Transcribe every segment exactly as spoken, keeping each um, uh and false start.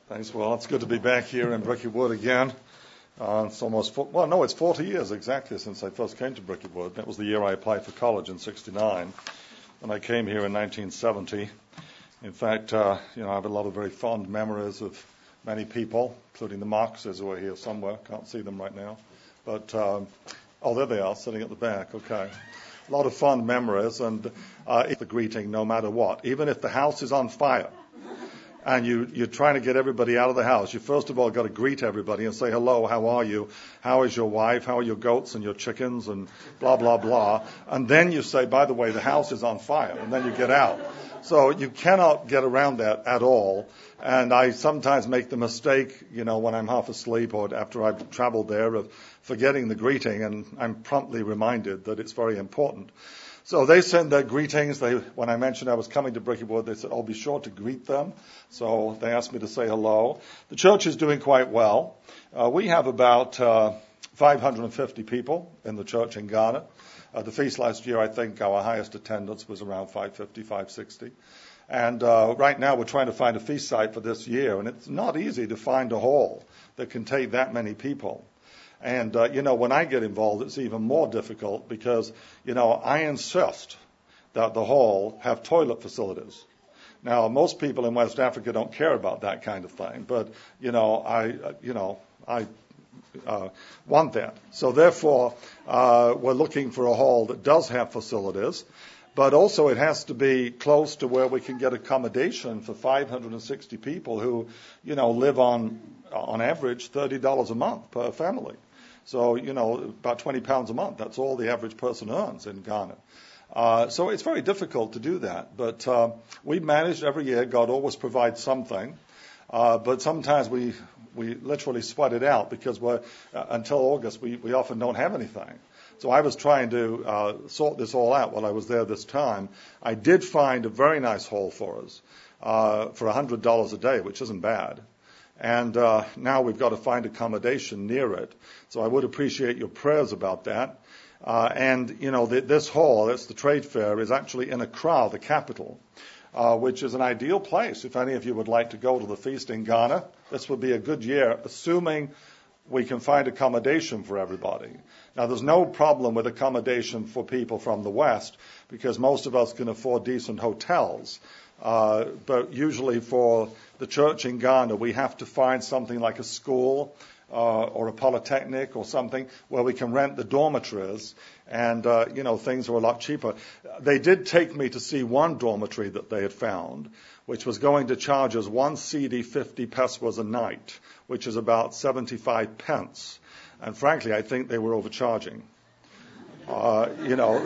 Thanks. Well, it's good to be back here in Bricky Wood again. Uh, it's almost, four, well, no, it's forty years exactly since I first came to Bricky Wood. That was the year I applied for college in sixty-nine, and I came here in nineteen seventy. In fact, uh, you know, I have a lot of very fond memories of many people, including the Marxes who are here somewhere. Can't see them right now. But, um, oh, there they are, sitting at the back. Okay. A lot of fond memories, and uh, it's the greeting no matter what. Even if the house is on fire, and you, you're trying to get everybody out of the house, you first of all got to greet everybody and say, hello, how are you? How is your wife? How are your goats and your chickens? And blah, blah, blah. And then you say, by the way, the house is on fire. And then you get out. So you cannot get around that at all. And I sometimes make the mistake, you know, when I'm half asleep or after I've traveled there, of forgetting the greeting. And I'm promptly reminded that it's very important. So they send their greetings. They, when I mentioned I was coming to Bricky Wood, they said, oh, be sure to greet them. So they asked me to say hello. The church is doing quite well. Uh, we have about uh, five hundred fifty people in the church in Ghana. Uh, the feast last year, I think our highest attendance was around five fifty, five sixty. And uh, right now we're trying to find a feast site for this year. And it's not easy to find a hall that can take that many people. And, uh, you know, when I get involved, it's even more difficult because, you know, I insist that the hall have toilet facilities. Now, most people in West Africa don't care about that kind of thing, but, you know, I, uh, you know, I uh, want that. So, therefore, uh, we're looking for a hall that does have facilities, but also it has to be close to where we can get accommodation for five hundred sixty people who, you know, live on, on average, thirty dollars a month per family. So, you know, about twenty pounds a month. That's all the average person earns in Ghana. Uh, so it's very difficult to do that. But uh, we managed every year. God always provides something. Uh, but sometimes we we literally sweat it out because we're, uh, until August we, we often don't have anything. So I was trying to uh, sort this all out while I was there this time. I did find a very nice hall for us uh, for one hundred dollars a day, which isn't bad. And uh, now we've got to find accommodation near it. So I would appreciate your prayers about that. Uh, and, you know, the, this hall, that's the trade fair, is actually in Accra, the capital, uh, which is an ideal place. If any of you would like to go to the feast in Ghana, this would be a good year, assuming we can find accommodation for everybody. Now, there's no problem with accommodation for people from the West because most of us can afford decent hotels. Uh, but usually for the church in Ghana, we have to find something like a school uh, or a polytechnic or something where we can rent the dormitories, and, uh, you know, things are a lot cheaper. They did take me to see one dormitory that they had found, which was going to charge us one cedi fifty pesos a night, which is about seventy-five pence. And frankly, I think they were overcharging. Uh, you know,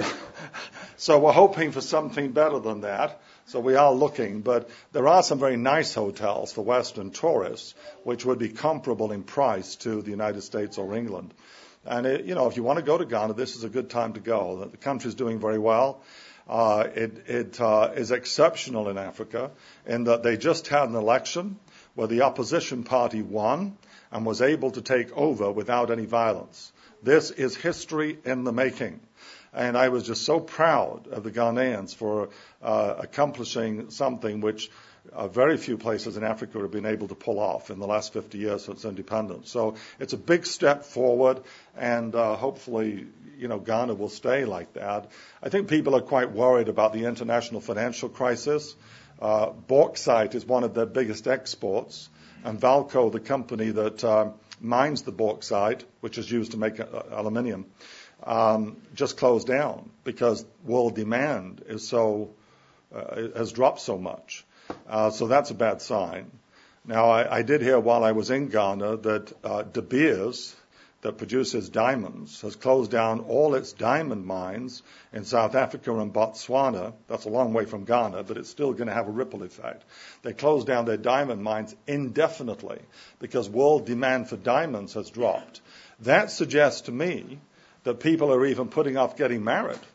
so we're hoping for something better than that. So we are looking, but there are some very nice hotels for Western tourists, which would be comparable in price to the United States or England. And, it, you know, if you want to go to Ghana, this is a good time to go. The country is doing very well. Uh, it it uh, is exceptional in Africa in that they just had an election where the opposition party won and was able to take over without any violence. This is history in the making. And I was just so proud of the Ghanaians for uh, accomplishing something which uh, very few places in Africa have been able to pull off in the last fifty years since independence. So it's a big step forward, and uh, hopefully, you know, Ghana will stay like that. I think people are quite worried about the international financial crisis. Uh, bauxite is one of their biggest exports, and Valco, the company that uh, mines the bauxite, which is used to make uh, aluminium, Um, just closed down because world demand is so uh, has dropped so much. Uh, so that's a bad sign. Now, I, I did hear while I was in Ghana that uh, De Beers, that produces diamonds, has closed down all its diamond mines in South Africa and Botswana. That's a long way from Ghana, but it's still going to have a ripple effect. They closed down their diamond mines indefinitely because world demand for diamonds has dropped. That suggests to me that people are even putting off getting married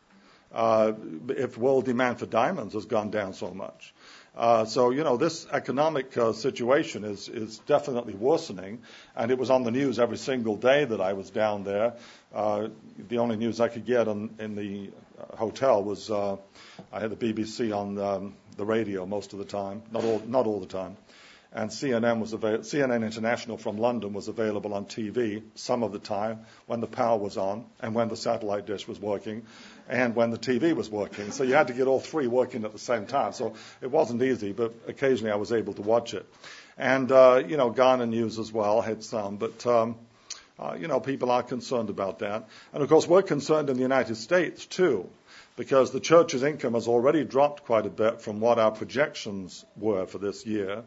uh, if world demand for diamonds has gone down so much. Uh, so, you know, this economic uh, situation is, is definitely worsening, and it was on the news every single day that I was down there. Uh, the only news I could get on, in the hotel was uh, I had the B B C on um, the radio most of the time, not all, not all the time. and C N N was avail- C N N International from London was available on T V some of the time when the power was on and when the satellite dish was working and when the T V was working. So you had to get all three working at the same time. So it wasn't easy, but occasionally I was able to watch it. And, uh, you know, Ghana News as well had some, but, um, uh, you know, people are concerned about that. And, of course, we're concerned in the United States, too, because the church's income has already dropped quite a bit from what our projections were for this year.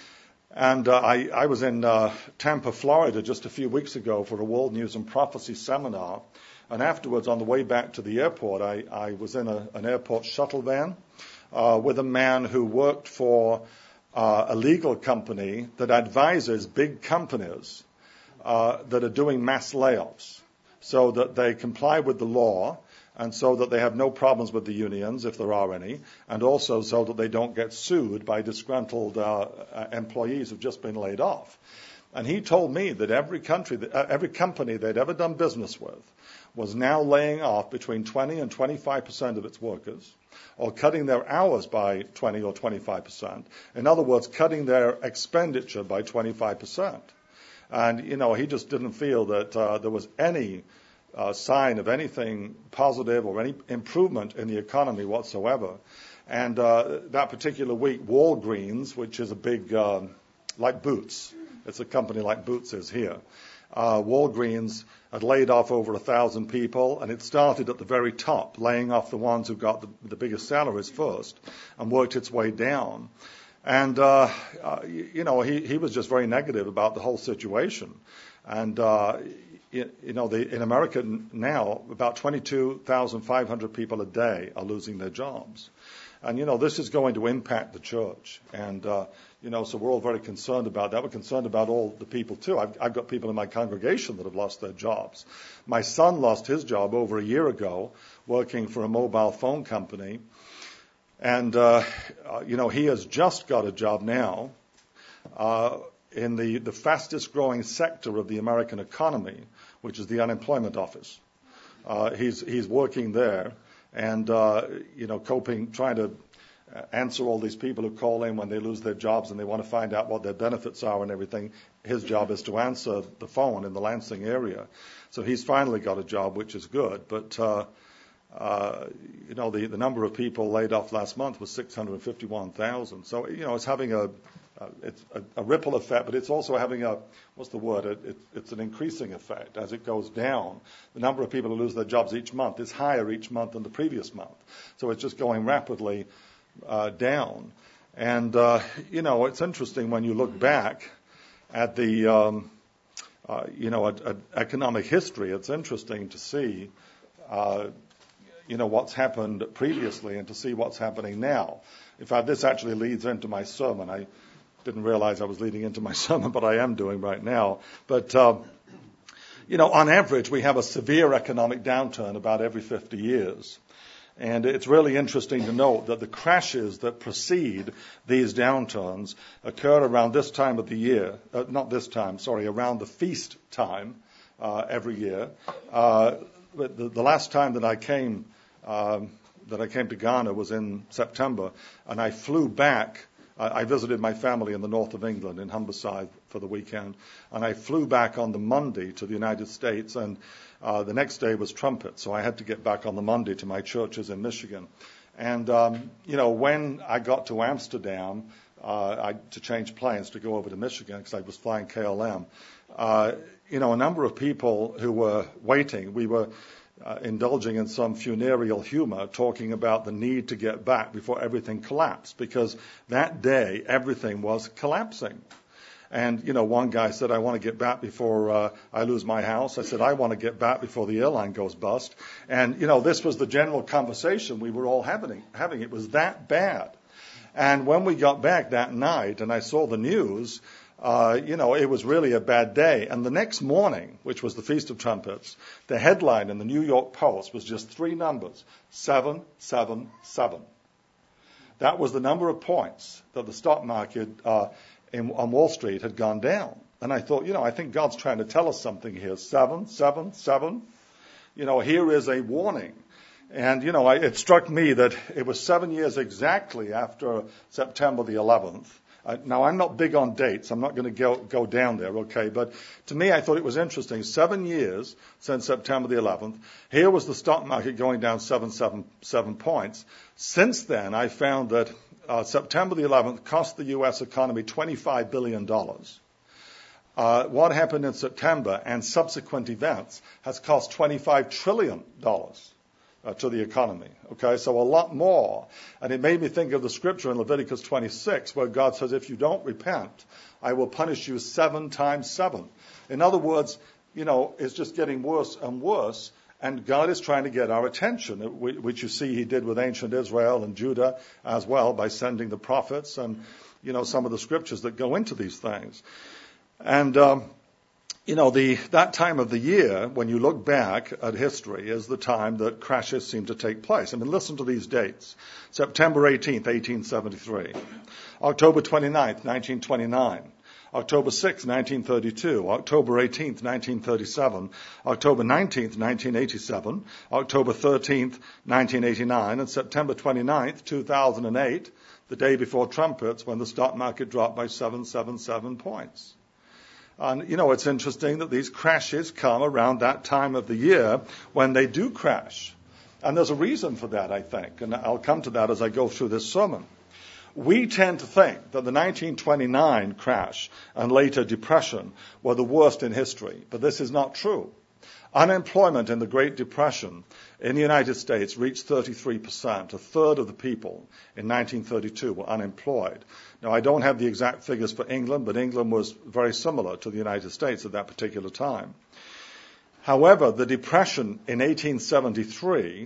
And uh, I, I was in uh, Tampa, Florida, just a few weeks ago for a World News and Prophecy seminar. And afterwards, on the way back to the airport, I, I was in a, an airport shuttle van uh, with a man who worked for uh, a legal company that advises big companies uh, that are doing mass layoffs so that they comply with the law and so that they have no problems with the unions, if there are any, and also so that they don't get sued by disgruntled uh, employees who've just been laid off. And he told me that every country, that, uh, every company they'd ever done business with was now laying off between twenty and twenty-five percent of its workers, or cutting their hours by twenty or twenty-five percent. In other words, cutting their expenditure by twenty-five percent. And, you know, he just didn't feel that uh, there was any Uh, sign of anything positive or any improvement in the economy whatsoever. And uh, that particular week, Walgreens, which is a big, um, like Boots, it's a company like Boots is here, uh, Walgreens had laid off over a thousand people, and it started at the very top, laying off the ones who got the, the biggest salaries first, and worked its way down. And, uh, uh, you, you know, he, he was just very negative about the whole situation. And, uh, You know, the, in America now, about twenty-two thousand five hundred people a day are losing their jobs. And, you know, this is going to impact the church. And, uh, you know, so we're all very concerned about that. We're concerned about all the people, too. I've, I've got people in my congregation that have lost their jobs. My son lost his job over a year ago working for a mobile phone company. And, uh, uh, you know, he has just got a job now uh, in the, the fastest growing sector of the American economy, which is the unemployment office. Uh, he's he's working there and, uh, you know, coping, trying to answer all these people who call in when they lose their jobs and they want to find out what their benefits are and everything. His job is to answer the phone in the Lansing area. So he's finally got a job, which is good. But, uh, uh, you know, the, the number of people laid off last month was six hundred fifty-one thousand. So, you know, it's having a Uh, it's a, a ripple effect, but it's also having a, what's the word, it, it, it's an increasing effect as it goes down. The number of people who lose their jobs each month is higher each month than the previous month. So it's just going rapidly uh, down. And, uh, you know, it's interesting when you look back at the, um, uh, you know, at, at economic history, it's interesting to see, uh, you know, what's happened previously and to see what's happening now. In fact, this actually leads into my sermon. I didn't realize I was leading into my sermon, but I am doing right now. But, uh, you know, on average, we have a severe economic downturn about every fifty years. And it's really interesting to note that the crashes that precede these downturns occur around this time of the year, uh, not this time, sorry, around the feast time uh, every year. Uh, but the, the last time that I came, um, that I came to Ghana was in September, and I flew back. I visited my family in the north of England, in Humberside, for the weekend, and I flew back on the Monday to the United States, and uh, the next day was trumpet, so I had to get back on the Monday to my churches in Michigan. And, um, you know, when I got to Amsterdam uh, I, to change planes to go over to Michigan, because I was flying K L M, uh, you know, a number of people who were waiting, we were Uh, indulging in some funereal humor, talking about the need to get back before everything collapsed, because that day everything was collapsing. And, you know, one guy said, I want to get back before uh, I lose my house. I said, I want to get back before the airline goes bust. And, you know, this was the general conversation we were all having. having. It was that bad. And when we got back that night and I saw the news, Uh, you know, it was really a bad day. And the next morning, which was the Feast of Trumpets, the headline in the New York Post was just three numbers, seven seven seven. That was the number of points that the stock market uh, in, on Wall Street had gone down. And I thought, you know, I think God's trying to tell us something here. Seven, seven, seven. You know, here is a warning. And, you know, I, it struck me that it was seven years exactly after September the eleventh Uh, now, I'm not big on dates. I'm not going to go, go down there, okay? But to me, I thought it was interesting. Seven years since September the eleventh. Here was the stock market going down seven, seven, seven points. Since then, I found that uh, September the eleventh cost the U S economy twenty-five billion dollars. Uh, what happened in September and subsequent events has cost twenty-five trillion dollars. Uh, to the economy. Okay, so a lot more. And it made me think of the scripture in Leviticus twenty-six where God says, if you don't repent, I will punish you seven times seven. In other words, you know, it's just getting worse and worse. And God is trying to get our attention, which you see he did with ancient Israel and Judah as well by sending the prophets and, you know, some of the scriptures that go into these things. And, um, You know, the, that time of the year, when you look back at history, is the time that crashes seem to take place. I mean, listen to these dates. September eighteenth, eighteen seventy-three. October twenty-ninth, nineteen twenty-nine. October sixth, nineteen thirty-two. October eighteenth, nineteen thirty-seven. October nineteenth, nineteen eighty-seven. October thirteenth, nineteen eighty-nine. And September twenty-ninth, two thousand eight, the day before trumpets, when the stock market dropped by seven hundred seventy-seven points. And, you know, it's interesting that these crashes come around that time of the year when they do crash. And there's a reason for that, I think. And I'll come to that as I go through this sermon. We tend to think that the nineteen twenty-nine crash and later depression were the worst in history. But this is not true. Unemployment in the Great Depression in the United States reached thirty-three percent. A third of the people in nineteen thirty-two were unemployed. Now, I don't have the exact figures for England, but England was very similar to the United States at that particular time. However, the Depression in eighteen seventy-three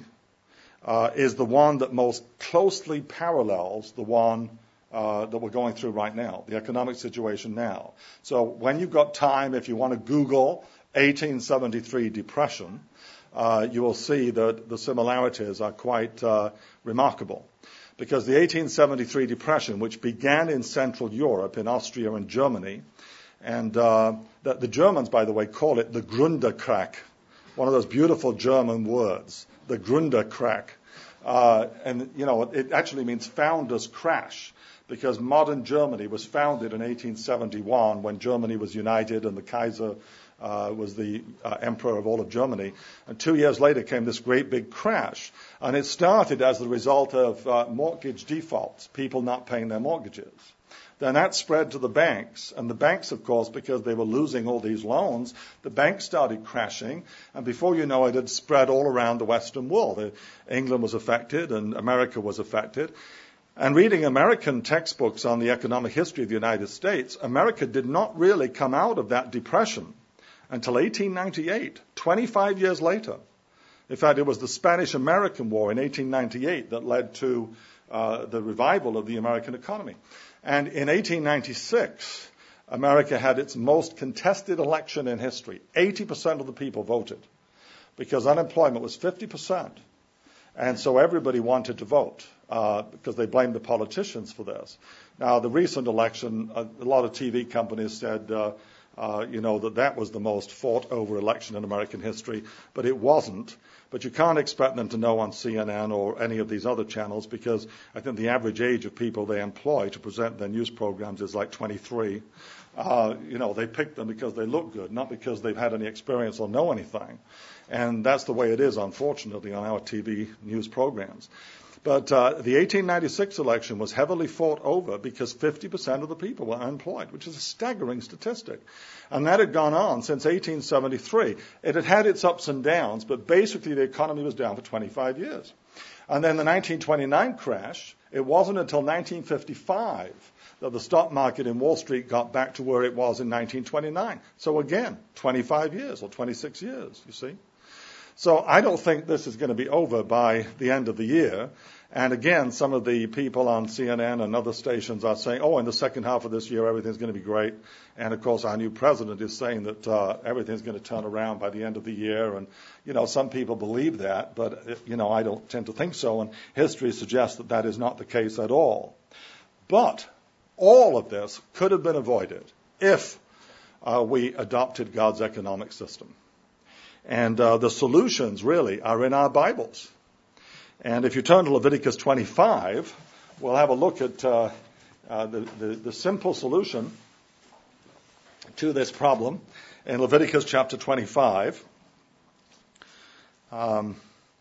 uh, is the one that most closely parallels the one uh, that we're going through right now, the economic situation now. So when you've got time, if you want to Google eighteen seventy-three Depression, uh, you will see that the similarities are quite uh, remarkable. Because the eighteen seventy-three Depression, which began in Central Europe, in Austria and Germany, and uh, the, the Germans, by the way, call it the Gründerkrieg, one of those beautiful German words, the Gründerkrieg. Uh, and, you know, it actually means founder's crash, because modern Germany was founded in eighteen seventy-one when Germany was united and the Kaiser Uh, was the uh, emperor of all of Germany. And two years later came this great big crash. And it started as the result of uh, mortgage defaults, people not paying their mortgages. Then that spread to the banks. And the banks, of course, because they were losing all these loans, the banks started crashing. And before you know it, it spread all around the Western world. Uh, England was affected and America was affected. And reading American textbooks on the economic history of the United States, America did not really come out of that depression until eighteen ninety-eight, twenty-five years later. In fact, it was the Spanish-American War in eighteen ninety-eight that led to uh, the revival of the American economy. And in eighteen ninety-six, America had its most contested election in history. eighty percent of the people voted because unemployment was fifty percent. And so everybody wanted to vote uh, because they blamed the politicians for this. Now, the recent election, a, a lot of T V companies said, uh, Uh, you know, that that was the most fought over election in American history, but it wasn't. But you can't expect them to know on C N N or any of these other channels because I think the average age of people they employ to present their news programs is like twenty-three. Uh, you know, they pick them because they look good, not because they've had any experience or know anything. And that's the way it is, unfortunately, on our T V news programs. But uh, the eighteen ninety-six election was heavily fought over because fifty percent of the people were unemployed, which is a staggering statistic. And that had gone on since eighteen seventy-three. It had had its ups and downs, but basically the economy was down for twenty-five years. And then the nineteen twenty-nine crash, it wasn't until nineteen fifty-five that the stock market in Wall Street got back to where it was in nineteen twenty-nine. So again, twenty-five years or twenty-six years, you see. So I don't think this is going to be over by the end of the year. And again, some of the people on C N N and other stations are saying, oh, in the second half of this year, everything's going to be great. And, of course, our new president is saying that uh, everything's going to turn around by the end of the year. And, you know, some people believe that, but, you know, I don't tend to think so. And history suggests that that is not the case at all. But all of this could have been avoided if uh, we adopted God's economic system. And uh, the solutions really are in our Bibles. And if you turn to Leviticus twenty-five, we'll have a look at uh, uh, the, the, the simple solution to this problem in Leviticus chapter twenty-five. Um,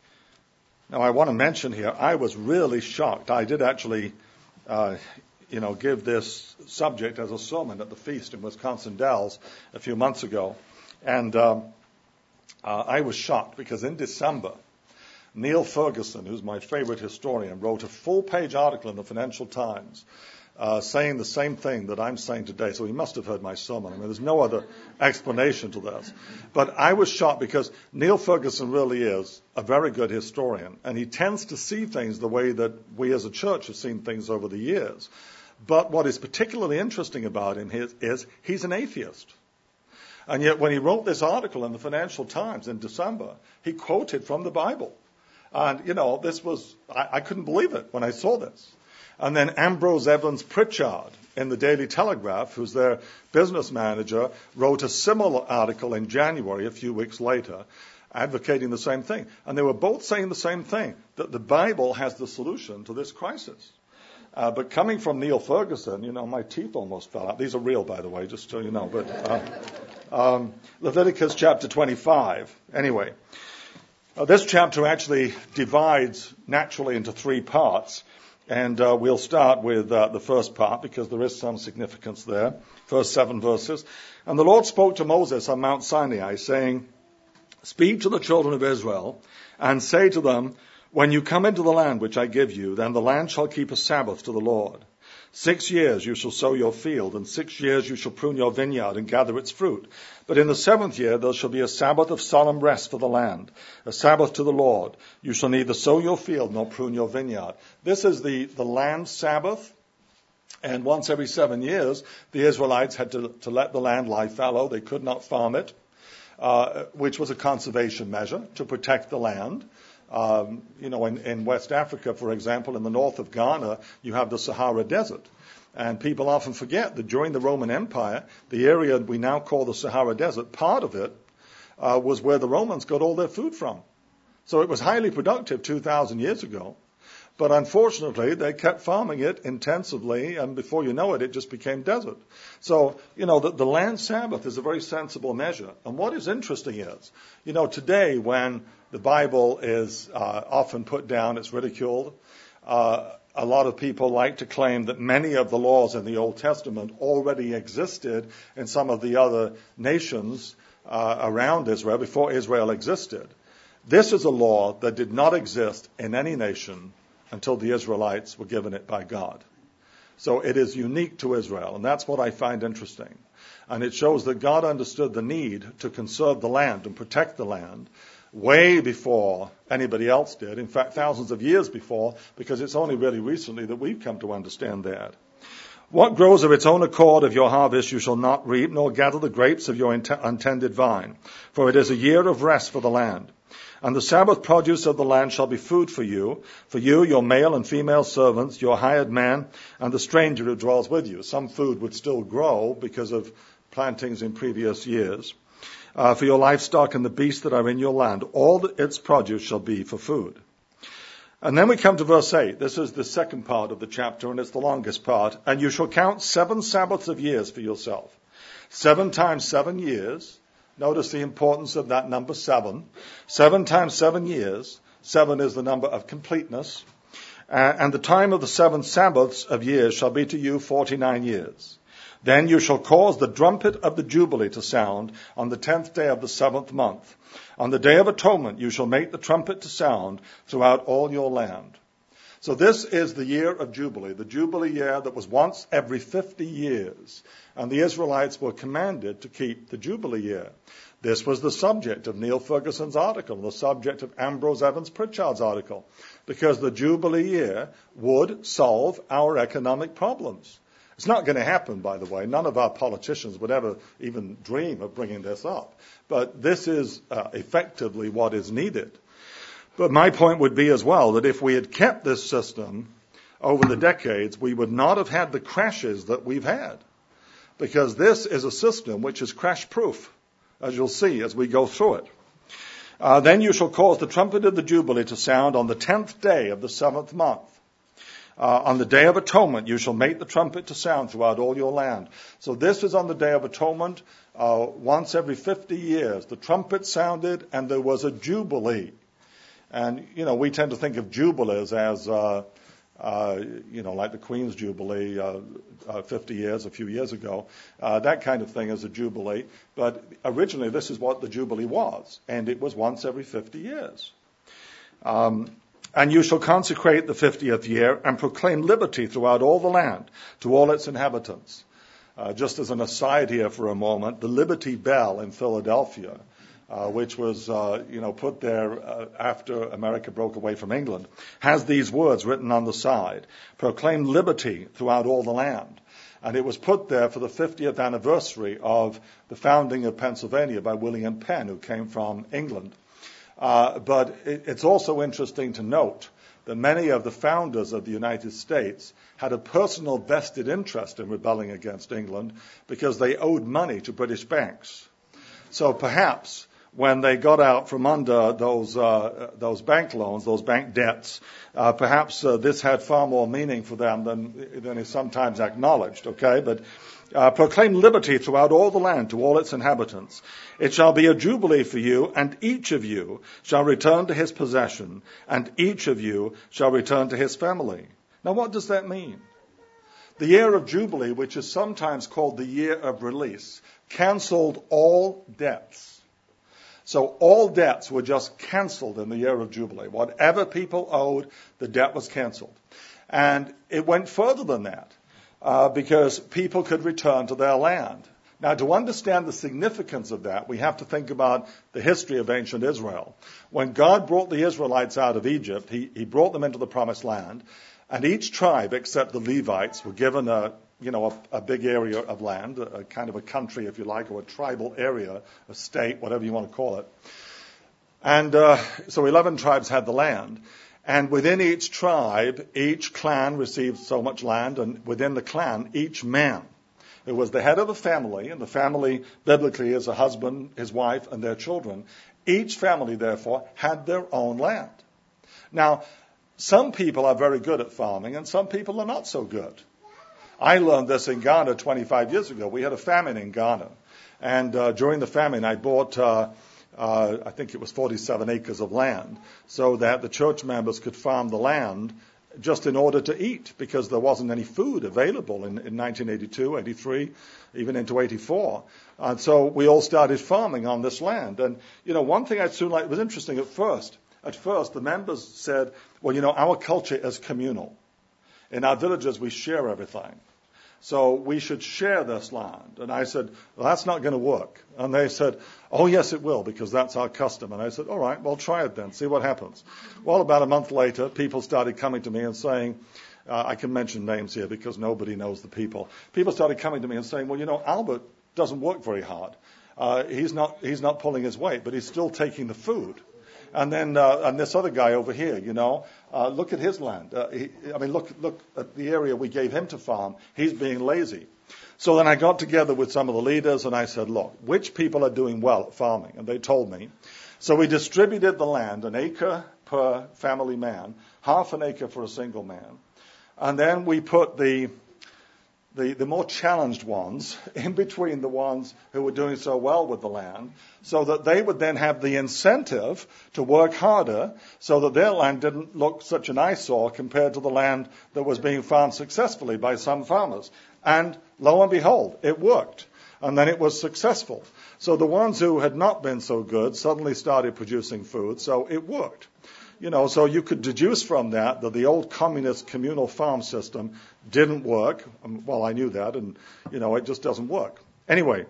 now, I want to mention here, I was really shocked. I did actually, uh, you know, give this subject as a sermon at the feast in Wisconsin Dells a few months ago. And um, uh, I was shocked because in December, Neil Ferguson, who's my favorite historian, wrote a full-page article in the Financial Times uh, saying the same thing that I'm saying today. So he must have heard my sermon. I mean, there's no other explanation to this. But I was shocked because Neil Ferguson really is a very good historian, and he tends to see things the way that we as a church have seen things over the years. But what is particularly interesting about him is, is he's an atheist. And yet when he wrote this article in the Financial Times in December, he quoted from the Bible. And, you know, this was, I, I couldn't believe it when I saw this. And then Ambrose Evans Pritchard in the Daily Telegraph, who's their business manager, wrote a similar article in January, a few weeks later, advocating the same thing. And they were both saying the same thing, that the Bible has the solution to this crisis. Uh, but coming from Neil Ferguson, you know, my teeth almost fell out. These are real, by the way, just so you know. But uh, um, Leviticus chapter twenty-five. Anyway, uh, this chapter actually divides naturally into three parts. And uh, we'll start with uh, the first part because there is some significance there. First seven verses. And the Lord spoke to Moses on Mount Sinai, saying, "Speak to the children of Israel and say to them, when you come into the land which I give you, then the land shall keep a Sabbath to the Lord. Six years you shall sow your field, and six years you shall prune your vineyard and gather its fruit. But in the seventh year there shall be a Sabbath of solemn rest for the land, a Sabbath to the Lord. You shall neither sow your field nor prune your vineyard." This is the, the land Sabbath. And once every seven years, the Israelites had to, to let the land lie fallow. They could not farm it, uh, which was a conservation measure to protect the land. Um, you know, in, in West Africa, for example, in the north of Ghana, you have the Sahara Desert. And people often forget that during the Roman Empire, the area we now call the Sahara Desert, part of it uh, was where the Romans got all their food from. So it was highly productive two thousand years ago. But unfortunately, they kept farming it intensively, and before you know it, it just became desert. So, you know, the, the land Sabbath is a very sensible measure. And what is interesting is, you know, today when the Bible is uh, often put down, it's ridiculed, uh, a lot of people like to claim that many of the laws in the Old Testament already existed in some of the other nations uh, around Israel before Israel existed. This is a law that did not exist in any nation until the Israelites were given it by God. So it is unique to Israel, and that's what I find interesting. And it shows that God understood the need to conserve the land and protect the land way before anybody else did. In fact, thousands of years before, because it's only really recently that we've come to understand that. "What grows of its own accord of your harvest you shall not reap, nor gather the grapes of your untended vine, for it is a year of rest for the land. And the Sabbath produce of the land shall be food for you, for you, your male and female servants, your hired man, and the stranger who dwells with you." Some food would still grow because of plantings in previous years. Uh, "for your livestock and the beasts that are in your land, all its produce shall be for food." And then we come to verse eight. This is the second part of the chapter, and it's the longest part. "And you shall count seven Sabbaths of years for yourself." Seven times seven years. Notice the importance of that number seven. Seven times seven years. Seven is the number of completeness. Uh, and the time of the seven Sabbaths of years shall be to you forty-nine years. "Then you shall cause the trumpet of the Jubilee to sound on the tenth day of the seventh month. On the day of atonement you shall make the trumpet to sound throughout all your land." So this is the year of Jubilee, the Jubilee year that was once every fifty years. And the Israelites were commanded to keep the Jubilee year. This was the subject of Neil Ferguson's article, the subject of Ambrose Evans Pritchard's article, because the Jubilee year would solve our economic problems. It's not going to happen, by the way. None of our politicians would ever even dream of bringing this up. But this is uh, effectively what is needed. But my point would be as well that if we had kept this system over the decades, we would not have had the crashes that we've had. Because this is a system which is crash-proof, as you'll see as we go through it. Uh, "then you shall cause the trumpet of the Jubilee to sound on the tenth day of the seventh month. Uh, on the Day of Atonement, you shall make the trumpet to sound throughout all your land. So this is on the Day of Atonement. Uh, once every fifty years, the trumpet sounded and there was a jubilee. And, you know, we tend to think of jubilees as, uh, uh, you know, like the Queen's Jubilee uh, uh, fifty years, a few years ago. Uh, that kind of thing is a jubilee. But originally, this is what the jubilee was. And it was once every fifty years. Um, and you shall consecrate the fiftieth year and proclaim liberty throughout all the land to all its inhabitants. Uh, just as an aside here for a moment, the Liberty Bell in Philadelphia, uh, which was, uh, you know, put there uh, after America broke away from England, has these words written on the side: proclaim liberty throughout all the land. And it was put there for the fiftieth anniversary of the founding of Pennsylvania by William Penn, who came from England. Uh, but it, it's also interesting to note that many of the founders of the United States had a personal vested interest in rebelling against England because they owed money to British banks. So perhaps when they got out from under those uh, those bank loans, those bank debts, uh, perhaps uh, this had far more meaning for them than than is sometimes acknowledged. Okay, but uh, proclaim liberty throughout all the land to all its inhabitants. It shall be a jubilee for you, and each of you shall return to his possession, and each of you shall return to his family. Now, what does that mean? The year of Jubilee, which is sometimes called the year of release, canceled all debts. So all debts were just canceled in the year of Jubilee. Whatever people owed, the debt was canceled. And it went further than that, uh, because people could return to their land. Now, to understand the significance of that, we have to think about the history of ancient Israel. When God brought the Israelites out of Egypt, he, he brought them into the Promised Land, and each tribe, except the Levites, were given a, you know, a, a big area of land, a, a kind of a country, if you like, or a tribal area, a state, whatever you want to call it. And uh, so eleven tribes had the land. And within each tribe, each clan received so much land, and within the clan, each man who was the head of a family, and the family biblically is a husband, his wife, and their children. Each family, therefore, had their own land. Now, some people are very good at farming, and some people are not so good. I learned this in Ghana twenty-five years ago. We had a famine in Ghana. And uh, during the famine, I bought, uh, uh, I think it was forty-seven acres of land, so that the church members could farm the land just in order to eat, because there wasn't any food available in, in nineteen eighty-two, eighty-three, even into eighty-four. And so we all started farming on this land. And, you know, one thing I soon liked, it was interesting at first. At first, the members said, well, you know, our culture is communal. In our villages, we share everything. So we should share this land. And I said, well, that's not going to work. And they said, oh, yes, it will, because that's our custom. And I said, all right, well, try it then, see what happens. Well, about a month later, people started coming to me and saying, uh, I can mention names here because nobody knows the people. People started coming to me and saying, well, you know, Albert doesn't work very hard. Uh, he's not, he's not pulling his weight, but he's still taking the food. And then, uh, and this other guy over here, you know, uh, look at his land. Uh, he, I mean, look, look at the area we gave him to farm. He's being lazy. So then I got together with some of the leaders and I said, look, which people are doing well at farming? And they told me. So we distributed the land, an acre per family man, half an acre for a single man. And then we put the, the, the more challenged ones in between the ones who were doing so well with the land, so that they would then have the incentive to work harder so that their land didn't look such an eyesore compared to the land that was being farmed successfully by some farmers. And lo and behold, it worked. And then it was successful. So the ones who had not been so good suddenly started producing food, so it worked. You know, so you could deduce from that that the old communist communal farm system didn't work. Well, I knew that, and, you know, it just doesn't work. Anyway,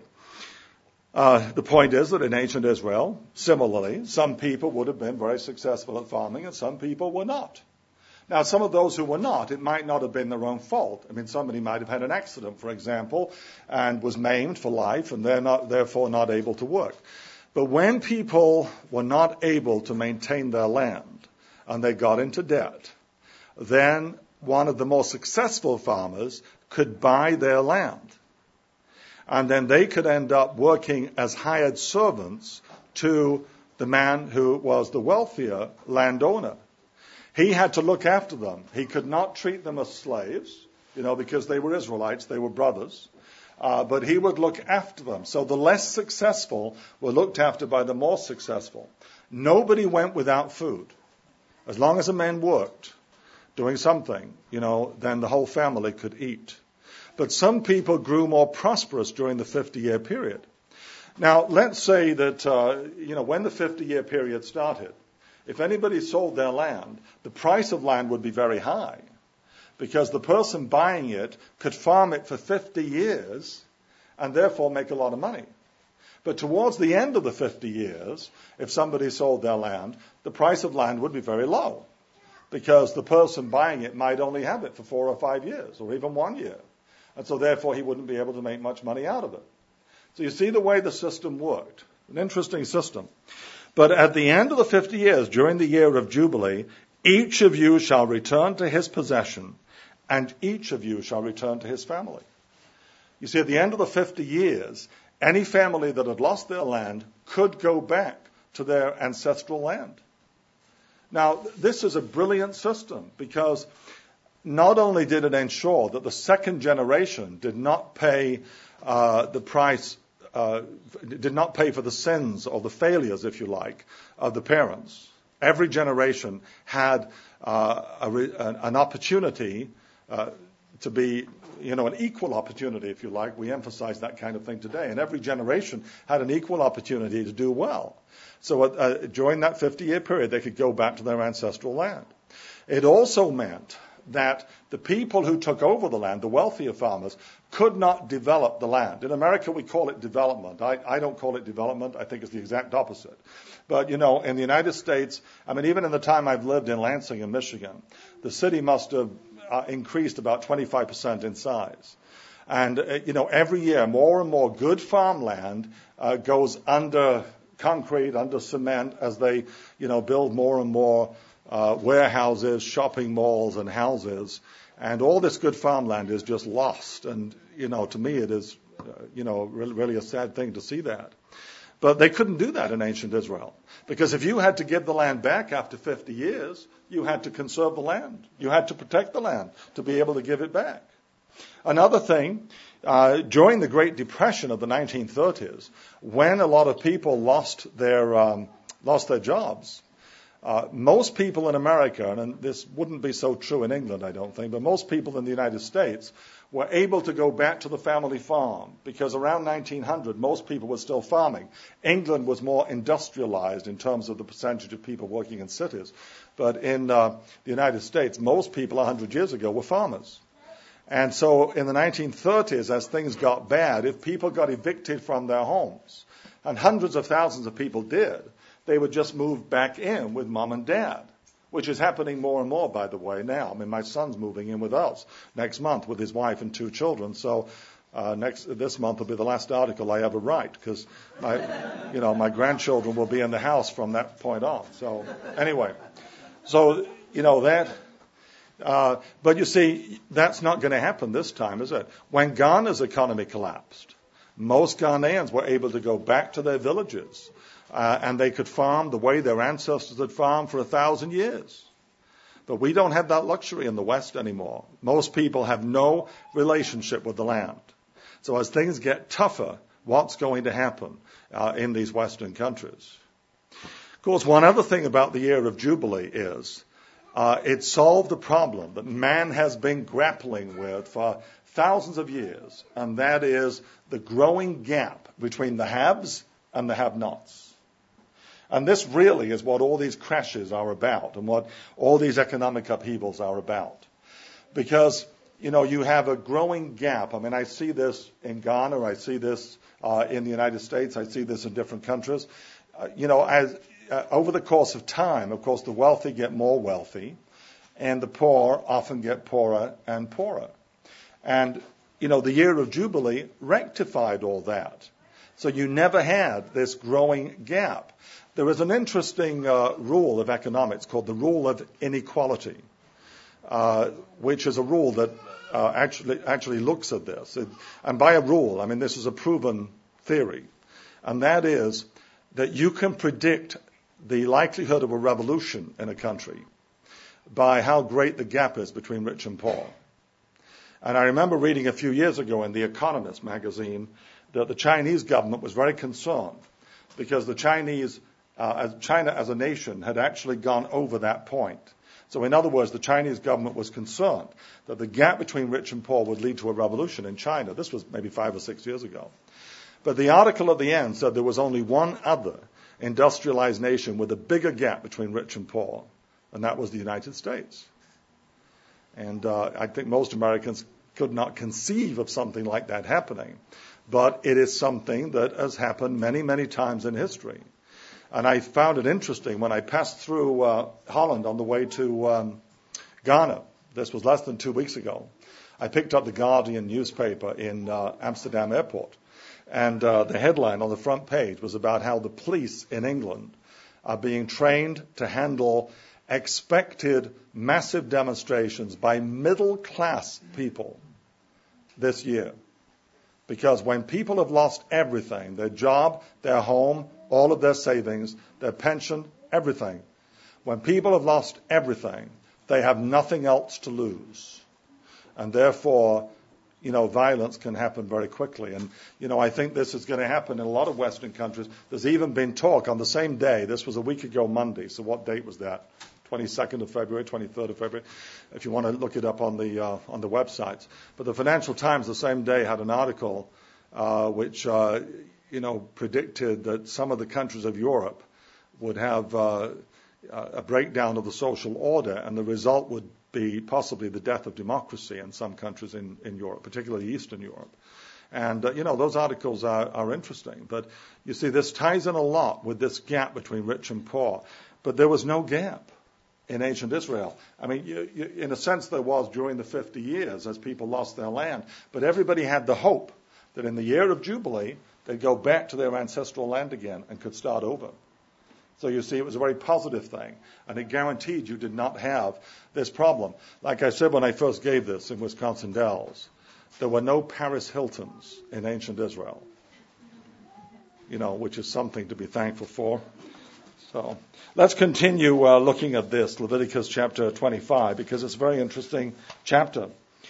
uh, the point is that in ancient Israel, similarly, some people would have been very successful at farming and some people were not. Now, some of those who were not, it might not have been their own fault. I mean, somebody might have had an accident, for example, and was maimed for life, and they're not, therefore not able to work. But when people were not able to maintain their land, and they got into debt, then one of the more successful farmers could buy their land. And then they could end up working as hired servants to the man who was the wealthier landowner. He had to look after them. He could not treat them as slaves, you know, because they were Israelites, they were brothers. Uh, but he would look after them. So the less successful were looked after by the more successful. Nobody went without food. As long as a man worked, doing something, you know, then the whole family could eat. But some people grew more prosperous during the fifty-year period. Now, let's say that, uh, you know, when the fifty-year period started, if anybody sold their land, the price of land would be very high because the person buying it could farm it for fifty years and therefore make a lot of money. But towards the end of the fifty years, if somebody sold their land, the price of land would be very low because the person buying it might only have it for four or five years or even one year. And so therefore he wouldn't be able to make much money out of it. So you see the way the system worked. An interesting system. But at the end of the fifty years, during the year of Jubilee, each of you shall return to his possession, and each of you shall return to his family. You see, at the end of the fifty years, any family that had lost their land could go back to their ancestral land. Now, this is a brilliant system because not only did it ensure that the second generation did not pay uh, the price, uh, did not pay for the sins or the failures, if you like, of the parents. Every generation had uh, a re- an, an opportunity uh, to be, you know, an equal opportunity, if you like. We emphasize that kind of thing today. And every generation had an equal opportunity to do well. So uh, during that fifty-year period, they could go back to their ancestral land. It also meant that the people who took over the land, the wealthier farmers, could not develop the land. In America, we call it development. I, I don't call it development. I think it's the exact opposite. But, you know, in the United States, I mean, even in the time I've lived in Lansing in Michigan, the city must have uh, increased about twenty-five percent in size. And, uh, you know, every year, more and more good farmland uh, goes under concrete, under cement, as they, you know, build more and more uh, warehouses, shopping malls, and houses. And all this good farmland is just lost. And, you know, to me it is, uh, you know, really, really a sad thing to see that. But they couldn't do that in ancient Israel. Because if you had to give the land back after fifty years, you had to conserve the land. You had to protect the land to be able to give it back. Another thing, uh, during the Great Depression of the nineteen thirties, when a lot of people lost their, um, lost their jobs, Uh, most people in America, and this wouldn't be so true in England, I don't think, but most people in the United States were able to go back to the family farm because around nineteen hundred, most people were still farming. England was more industrialized in terms of the percentage of people working in cities. But in uh, the United States, most people one hundred years ago were farmers. And so in the nineteen thirties, as things got bad, if people got evicted from their homes, and hundreds of thousands of people did, they would just move back in with mom and dad, which is happening more and more, by the way, now. I mean, my son's moving in with us next month with his wife and two children. So uh, next this month will be the last article I ever write because my, you know, my grandchildren will be in the house from that point on. So anyway, so you know that. Uh, but you see, that's not going to happen this time, is it? When Ghana's economy collapsed, most Ghanaians were able to go back to their villages. Uh, and they could farm the way their ancestors had farmed for a thousand years. But we don't have that luxury in the West anymore. Most people have no relationship with the land. So as things get tougher, what's going to happen uh, in these Western countries? Of course, one other thing about the year of Jubilee is uh, it solved the problem that man has been grappling with for thousands of years, and that is the growing gap between the haves and the have-nots. And this really is what all these crashes are about and what all these economic upheavals are about. Because, you know, you have a growing gap. I mean, I see this in Ghana. I see this uh, in the United States. I see this in different countries. Uh, you know, as uh, over the course of time, of course, the wealthy get more wealthy and the poor often get poorer and poorer. And, you know, the year of Jubilee rectified all that. So you never had this growing gap. There is an interesting uh, rule of economics called the rule of inequality, uh, which is a rule that uh, actually actually looks at this. It, and by a rule, I mean this is a proven theory, and that is that you can predict the likelihood of a revolution in a country by how great the gap is between rich and poor. And I remember reading a few years ago in The Economist magazine that the Chinese government was very concerned because the Chinese, uh, as China as a nation had actually gone over that point. So in other words, the Chinese government was concerned that the gap between rich and poor would lead to a revolution in China. This was maybe five or six years ago. But the article at the end said there was only one other industrialized nation with a bigger gap between rich and poor, and that was the United States. And uh, I think most Americans could not conceive of something like that happening. But it is something that has happened many, many times in history. And I found it interesting when I passed through uh, Holland on the way to um, Ghana. This was less than two weeks ago. I picked up the Guardian newspaper in uh, Amsterdam airport. And uh, the headline on the front page was about how the police in England are being trained to handle expected massive demonstrations by middle-class people this year. Because when people have lost everything, their job, their home, all of their savings, their pension, everything, when people have lost everything, they have nothing else to lose. And therefore, you know, violence can happen very quickly. And, you know, I think this is going to happen in a lot of Western countries. There's even been talk on the same day. This was a week ago Monday. So what date was that? twenty-second of February, twenty-third of February, if you want to look it up on the uh, on the websites. But the Financial Times the same day had an article uh, which, uh, you know, predicted that some of the countries of Europe would have uh, a breakdown of the social order, and the result would be possibly the death of democracy in some countries in, in Europe, particularly Eastern Europe. And, uh, you know, those articles are, are interesting. But you see, this ties in a lot with this gap between rich and poor. But there was no gap in ancient Israel. I mean, you, you, in a sense, there was during the fifty years as people lost their land. But everybody had the hope that in the year of Jubilee, they'd go back to their ancestral land again and could start over. So you see, it was a very positive thing, and it guaranteed you did not have this problem. Like I said when I first gave this in Wisconsin Dells, there were no Paris Hiltons in ancient Israel, you know, which is something to be thankful for. So let's continue uh, looking at this, Leviticus chapter twenty-five, because it's a very interesting chapter.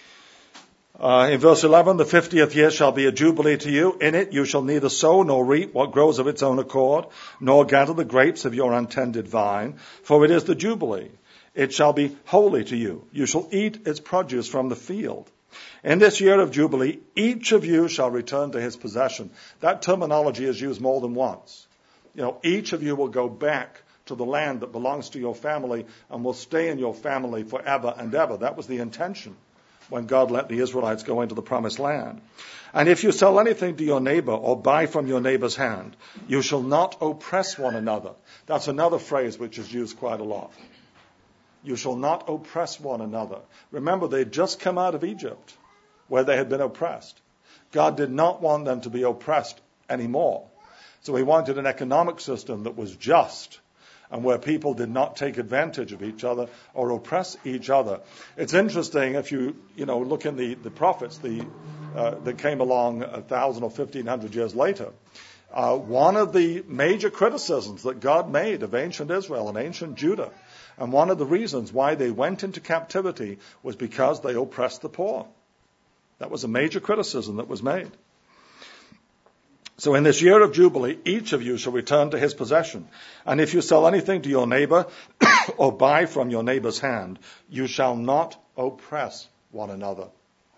Uh, in verse eleven, the fiftieth year shall be a jubilee to you. In it you shall neither sow nor reap what grows of its own accord, nor gather the grapes of your untended vine, for it is the jubilee. It shall be holy to you. You shall eat its produce from the field. In this year of jubilee, each of you shall return to his possession. That terminology is used more than once. You know, each of you will go back to the land that belongs to your family and will stay in your family forever and ever. That was the intention when God let the Israelites go into the promised land. And if you sell anything to your neighbor or buy from your neighbor's hand, you shall not oppress one another. That's another phrase which is used quite a lot. You shall not oppress one another. Remember, they had just come out of Egypt where they had been oppressed. God did not want them to be oppressed anymore. So he wanted an economic system that was just and where people did not take advantage of each other or oppress each other. It's interesting if you, you know, look in the, the prophets the, uh, that came along a thousand or fifteen hundred years later. Uh, one of the major criticisms that God made of ancient Israel and ancient Judah, and one of the reasons why they went into captivity was because they oppressed the poor. That was a major criticism that was made. So in this year of Jubilee, each of you shall return to his possession. And if you sell anything to your neighbor or buy from your neighbor's hand, you shall not oppress one another.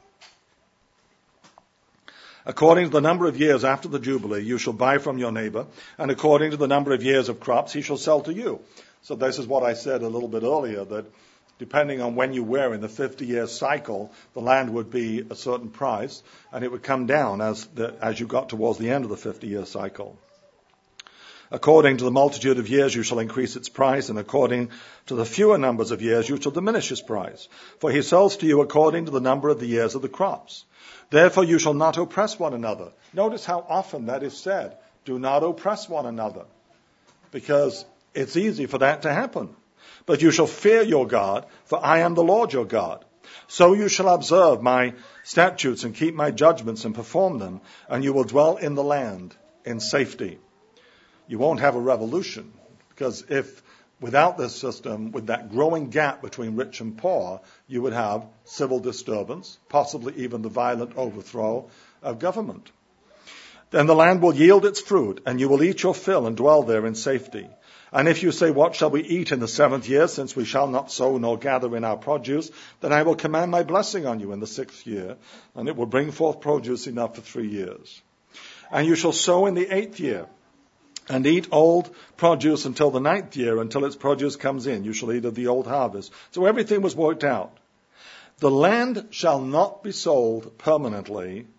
According to the number of years after the Jubilee, you shall buy from your neighbor, and according to the number of years of crops, he shall sell to you. So this is what I said a little bit earlier, that depending on when you were in the fifty-year cycle, the land would be a certain price, and it would come down as the, as you got towards the end of the fifty-year cycle. According to the multitude of years you shall increase its price, and according to the fewer numbers of years you shall diminish its price. For he sells to you according to the number of the years of the crops. Therefore you shall not oppress one another. Notice how often that is said. Do not oppress one another. Because it's easy for that to happen. But you shall fear your God, for I am the Lord your God. So you shall observe my statutes and keep my judgments and perform them, and you will dwell in the land in safety. You won't have a revolution, because if without this system, with that growing gap between rich and poor, you would have civil disturbance, possibly even the violent overthrow of government. Then the land will yield its fruit, and you will eat your fill and dwell there in safety. And if you say, what shall we eat in the seventh year, since we shall not sow nor gather in our produce, then I will command my blessing on you in the sixth year, and it will bring forth produce enough for three years. And you shall sow in the eighth year, and eat old produce until the ninth year, until its produce comes in. You shall eat of the old harvest. So everything was worked out. The land shall not be sold permanently,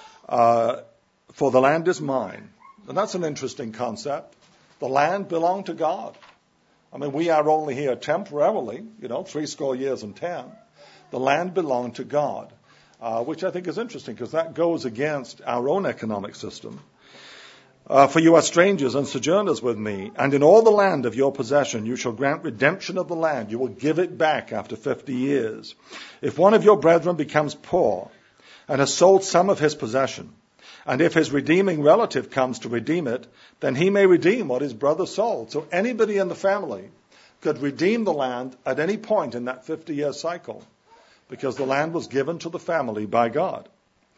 uh, for the land is mine. And that's an interesting concept. The land belonged to God. I mean, we are only here temporarily, you know, three score years and ten. The land belonged to God, uh, which I think is interesting because that goes against our own economic system. Uh, for you are strangers and sojourners with me, and in all the land of your possession you shall grant redemption of the land. You will give it back after fifty years. If one of your brethren becomes poor and has sold some of his possession, and if his redeeming relative comes to redeem it, then he may redeem what his brother sold. So anybody in the family could redeem the land at any point in that fifty-year cycle, because the land was given to the family by God.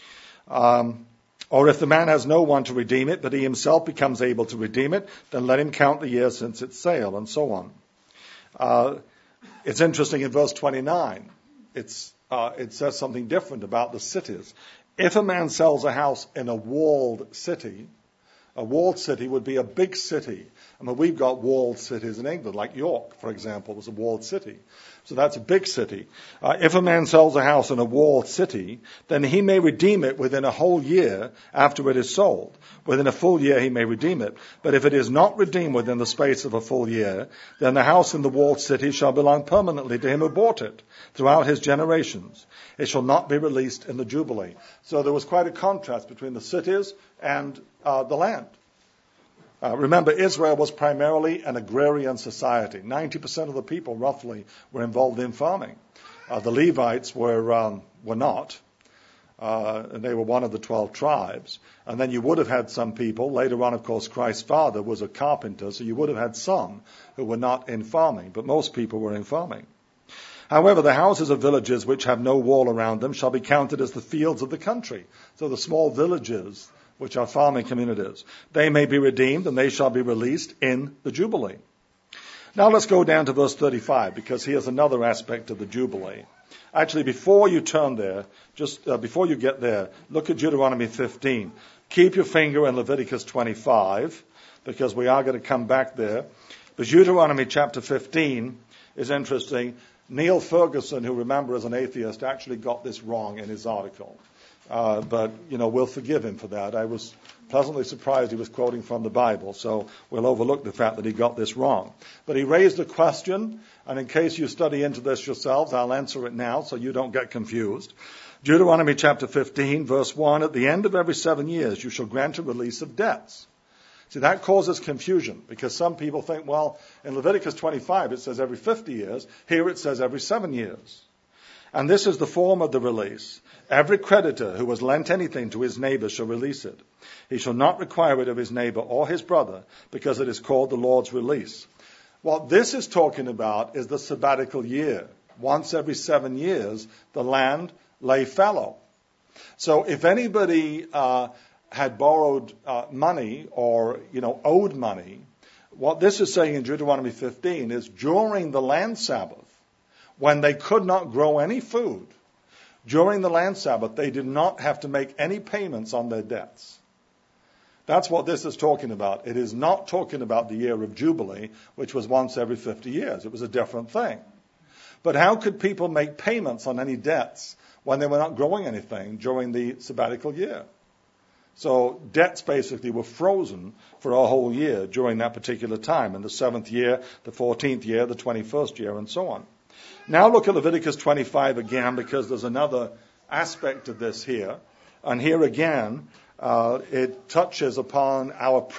Um, or if the man has no one to redeem it, but he himself becomes able to redeem it, then let him count the year since its sale, and so on. Uh, it's interesting in verse twenty-nine, it's, uh, it says something different about the cities. If a man sells a house in a walled city, a walled city would be a big city. I mean, we've got walled cities in England, like York, for example, was a walled city. So that's a big city. Uh, if a man sells a house in a walled city, then he may redeem it within a whole year after it is sold. Within a full year he may redeem it. But if it is not redeemed within the space of a full year, then the house in the walled city shall belong permanently to him who bought it throughout his generations. It shall not be released in the Jubilee. So there was quite a contrast between the cities and uh, the land. Uh, remember, Israel was primarily an agrarian society. ninety percent of the people, roughly, were involved in farming. Uh, the Levites were um, were not. Uh, and they were one of the twelve tribes. And then you would have had some people. Later on, of course, Christ's father was a carpenter, so you would have had some who were not in farming. But most people were in farming. However, the houses of villages which have no wall around them shall be counted as the fields of the country. So the small villages, which are farming communities, they may be redeemed and they shall be released in the Jubilee. Now let's go down to verse thirty-five, because here's another aspect of the Jubilee. Actually, before you turn there, just uh, before you get there, look at Deuteronomy fifteen. Keep your finger in Leviticus twenty-five, because we are going to come back there. But Deuteronomy chapter fifteen is interesting. Neil Ferguson, who, remember, is an atheist, actually got this wrong in his article. Uh, but, you know, we'll forgive him for that. I was pleasantly surprised he was quoting from the Bible, so we'll overlook the fact that he got this wrong. But he raised a question, and in case you study into this yourselves, I'll answer it now so you don't get confused. Deuteronomy chapter fifteen, verse one, at the end of every seven years you shall grant a release of debts. See, that causes confusion, because some people think, well, in Leviticus twenty-five it says every fifty years, here it says every seven years. And this is the form of the release. Every creditor who has lent anything to his neighbor shall release it. He shall not require it of his neighbor or his brother, because it is called the Lord's release. What this is talking about is the sabbatical year. Once every seven years, the land lay fallow. So if anybody uh, had borrowed uh, money or, you know, owed money, what this is saying in Deuteronomy fifteen is during the land Sabbath, when they could not grow any food, during the land Sabbath, they did not have to make any payments on their debts. That's what this is talking about. It is not talking about the year of Jubilee, which was once every fifty years. It was a different thing. But how could people make payments on any debts when they were not growing anything during the sabbatical year? So debts basically were frozen for a whole year during that particular time, in the seventh year, the fourteenth year, the twenty-first year, and so on. Now look at Leviticus twenty-five again, because there's another aspect of this here. And here again, uh, it touches upon our